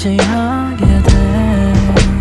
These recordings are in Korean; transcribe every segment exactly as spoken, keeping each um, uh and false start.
의지하게 돼.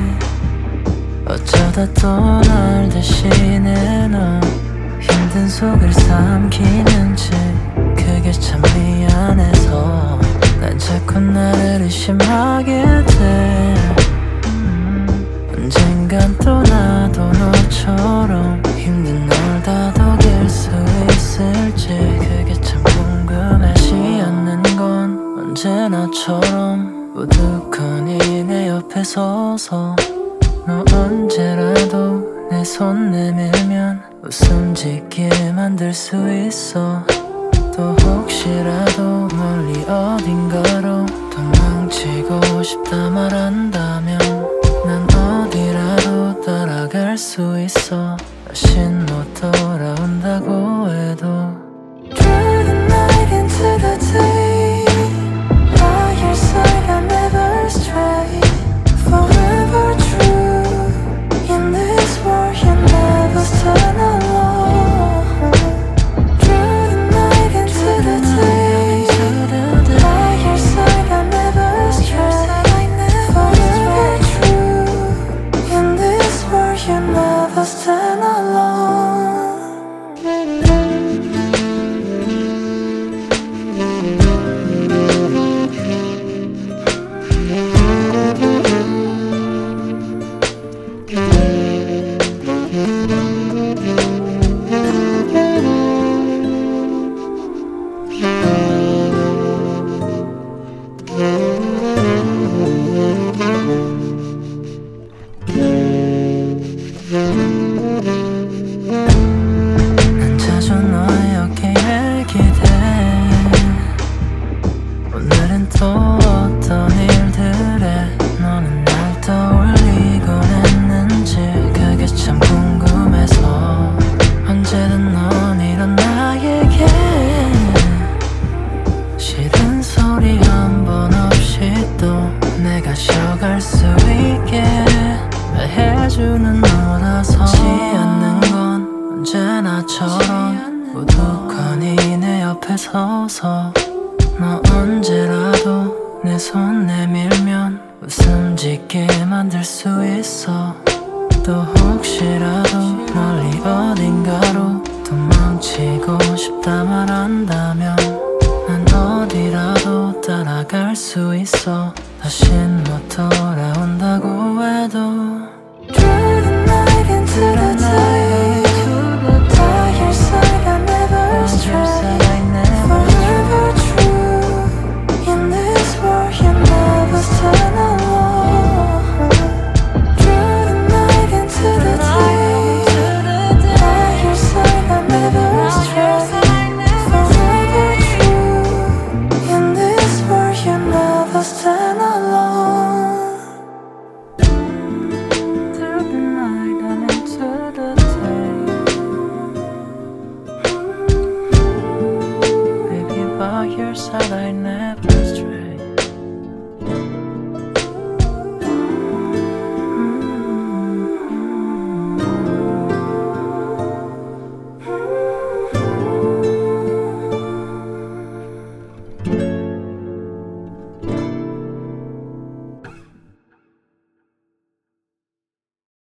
어쩌다 또 날 대신해 너 힘든 속을 삼키는 채 그게 참 미안해서 난 자꾸 나를 의심하게 돼. 음, 언젠간 또 나도 너처럼 힘든 널 다독일 수 있을지 그게 참 궁금하지 않는 건 언제나처럼 우두커니 내 옆에 서서 너 언제라도 내 손 내밀면 웃음 짓게 만들 수 있어. 또 혹시라도 멀리 어딘가로 도망치고 싶다 말한다면 난 어디라도 따라갈 수 있어. 다신 못 돌아온다고 해도 Through the night into the day By your side I never stray Forever true In this world you never stand alone Through the night into the day By your side I never stray Forever true In this world you never stand alone 난 자주 너의 어깨에 기대. 오늘은 또 어떤 일들에 너는 날 떠올리곤 했는지 그게 참 궁금해서 언제든 넌 이런 나에게 싫은 소리 한 번 없이 또 내가 쉬어갈 수 있게 말해주는 너라서 지 않는 건 언제나처럼 우두커니 내 옆에 서서 너 언제라도 내 손 내밀면 웃음 짓게 만들 수 있어. 또 혹시라도 멀리 어딘가로 도망치고 싶다 말한다면 난 어디라도 따라갈 수 있어. 다신 못 돌아온다고 해도 Through the night into the day By your side I never stray Forever true In this world you never stand alone Through the night into the day By your side I never stray Forever true In this world you never stand